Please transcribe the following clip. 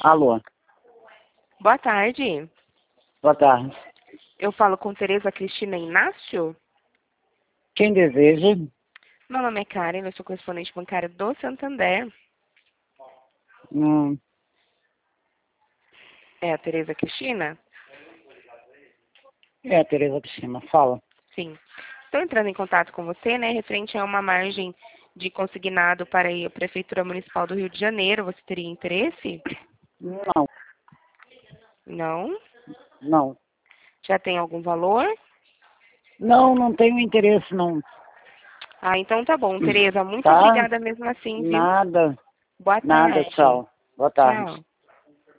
Alô, Boa tarde. boa tarde. Eu falo com Tereza Cristina Inácio. Quem deseja? Meu nome é Karen, eu sou correspondente bancária do Santander. Hum, É a Tereza Cristina? é a Tereza Cristina, fala. Sim. Estou entrando em contato com você, né, referente a uma margem de consignado para a Prefeitura Municipal do Rio de Janeiro. Você teria interesse? Não, Não? não. Já tem algum valor? Não, não tenho interesse, não. Ah, então tá bom, Tereza. Muito Tá? obrigada mesmo assim, viu? Nada, Boa nada, tarde. tchau. Boa tarde. Tchau.